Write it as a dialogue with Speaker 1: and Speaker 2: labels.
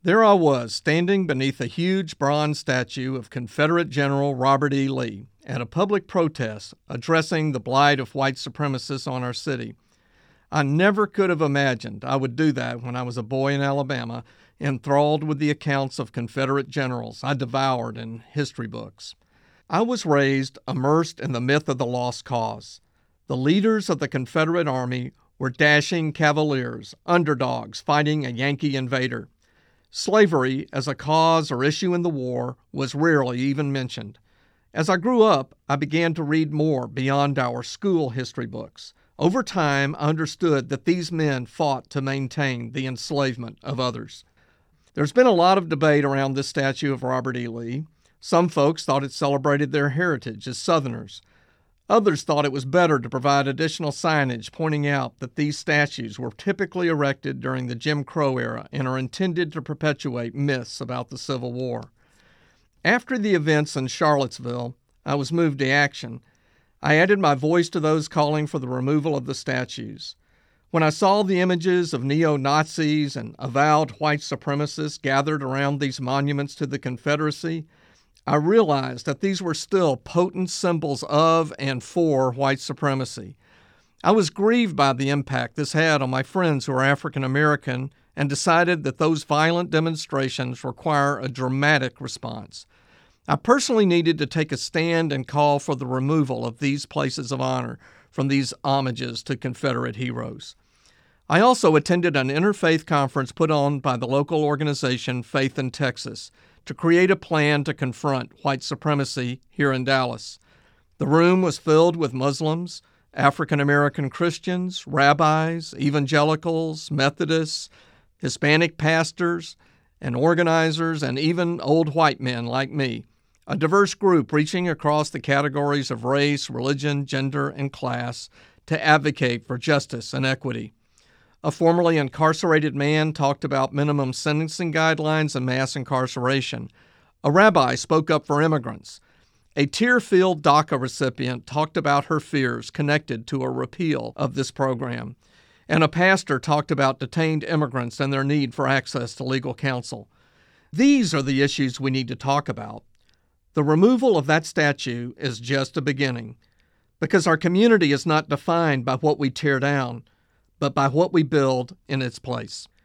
Speaker 1: There I was, standing beneath a huge bronze statue of Confederate General Robert E. Lee at a public protest addressing the blight of white supremacists on our city. I never could have imagined I would do that when I was a boy in Alabama, enthralled with the accounts of Confederate generals I devoured in history books. I was raised immersed in the myth of the lost cause. The leaders of the Confederate Army were dashing cavaliers, underdogs fighting a Yankee invader. Slavery as a cause or issue in the war was rarely even mentioned. As I grew up, I began to read more beyond our school history books. Over time, I understood that these men fought to maintain the enslavement of others. There's been a lot of debate around this statue of Robert E. Lee. Some folks thought it celebrated their heritage as Southerners. Others thought it was better to provide additional signage pointing out that these statues were typically erected during the Jim Crow era and are intended to perpetuate myths about the Civil War. After the events in Charlottesville, I was moved to action. I added my voice to those calling for the removal of the statues. When I saw the images of neo-Nazis and avowed white supremacists gathered around these monuments to the Confederacy, I realized that these were still potent symbols of and for white supremacy. I was grieved by the impact this had on my friends who are African American and decided that those violent demonstrations require a dramatic response. I personally needed to take a stand and call for the removal of these places of honor from these homages to Confederate heroes. I also attended an interfaith conference put on by the local organization Faith in Texas to create a plan to confront white supremacy here in Dallas. The room was filled with Muslims, African American Christians, rabbis, evangelicals, Methodists, Hispanic pastors, and organizers, and even old white men like me, a diverse group reaching across the categories of race, religion, gender, and class to advocate for justice and equity. A formerly incarcerated man talked about minimum sentencing guidelines and mass incarceration. A rabbi spoke up for immigrants. A tear-filled DACA recipient talked about her fears connected to a repeal of this program. And a pastor talked about detained immigrants and their need for access to legal counsel. These are the issues we need to talk about. The removal of that statue is just a beginning, because our community is not defined by what we tear down, but by what we build in its place.